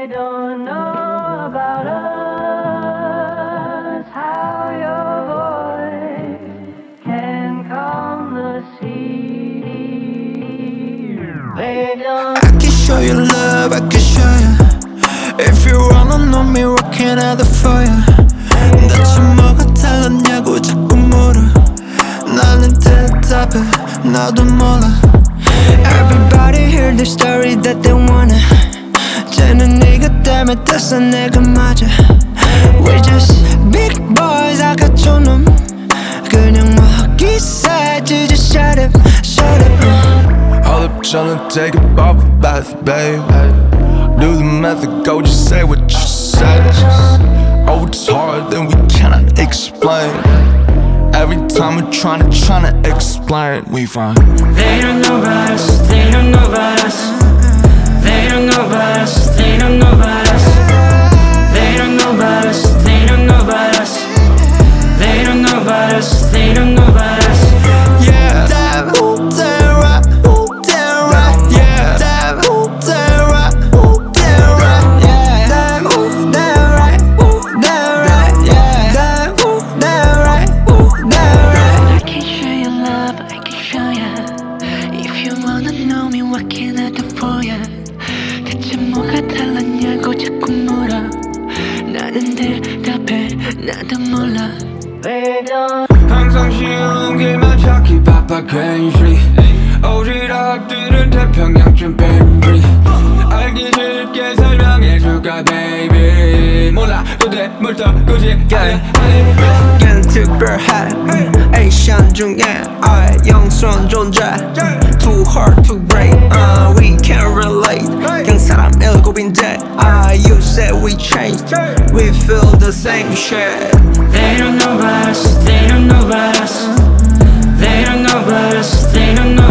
They don't know about us, how your voice can calm the sea. They don't. I can show you love, I can show you. If you wanna know me, what can I do for you? 대체 뭐가 달랐냐고 자꾸 물어. 나는 대답해, 나도 몰라. Everybody hear the story that they wanna. 쟤는 네가 때문에 떴어 내가 맞아. We're just big boys 아까 촌놈. 그냥 먹기싸지 just shut up, shut up. Hold up, tryna take a bubble bath, babe. Do the math and go, just say what you say. Oh, it's hard, then we cannot explain. Every time we're tryna explain, we find They don't know about us, they don't know about us. They don't know about us, they don't know about us. They don't know about us, they don't know about us. They don't know about us, they don't know about us. Yeah, damn, ooh, damn right, ooh, damn right. Yeah, damn, ooh, damn right, ooh, damn right. Yeah, damn, ooh, damn right, ooh, damn right. Yeah, damn, ooh, damn right, ooh, damn right. I can show you love, I can show you. If you wanna know me, what can I do for you? 대체 뭐가 달랐냐고 자꾸 물어. 나는 대답해, 나도 몰라. They don't. 항상 쉬운 길만 찾기 바빠 괜시리 오지랖들은 태평양쯤 baby 알기 쉽게 설명해줄까 baby 몰라 도대물터 굳이 얘는 특별해 에이션 중에 아예 영선 존재 Too hard to break we can't relate 그냥 사람 일곱인데 you said we changed We feel the same shit They don't know about us, they don't know about us. They don't know about us, they don't know